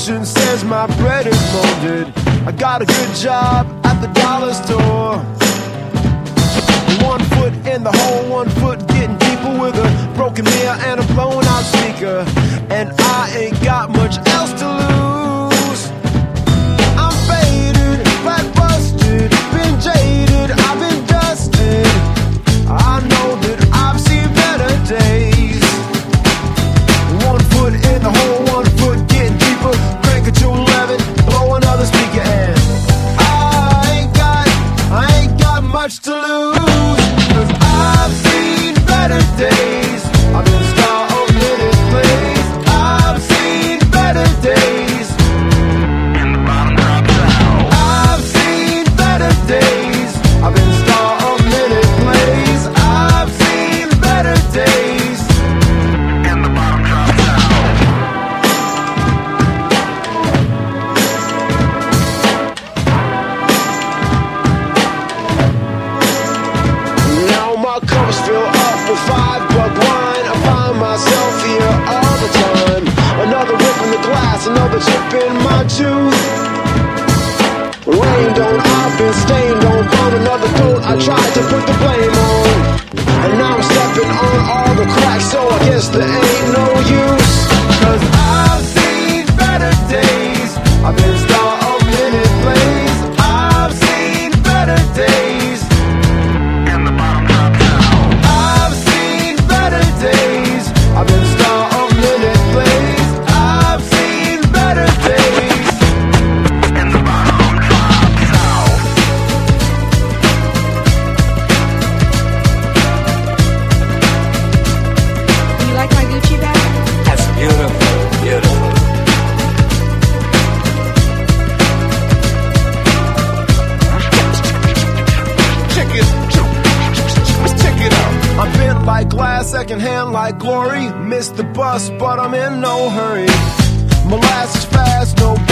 reputation says my bread is molded. I got a good job at the dollar store. 1 foot in the hole, 1 foot getting deeper with a broken mirror and a blown out speaker. And I ain't got much else to lose. I'm faded, back busted, been jaded, I've been dusted. I know that I've seen better days. 1 foot in the hole, 1 foot getting deeper, crank it to 11, blow another speaker, and I ain't got much to lose. 'Cause I've seen better days. I've been star of minute plays. I've seen better days. And the bottom drops out. I've seen better days. I've been star of minute plays. I've seen better days. And the bottom drops out. Now my cup's filled up with $5 wine. I find myself here all the time. Another rip in the glass, another chip in my tooth. Rained on, I've been stained on, found another coat I tried to put the blame on. And now I'm stepping on all the cracks, so I guess there ain't no use. 'Cause I've seen better days. I've been star of minute plays. I've seen better days. And the bottom drops out. I've seen better days. I've been star of minute plays. I've seen better days. And the bottom drops out. You like my Gucci bag? That's beautiful, beautiful. Check it out. I'm bent like glass, secondhand like glory. Missed the bus, but I'm in no hurry. Molasses fast, no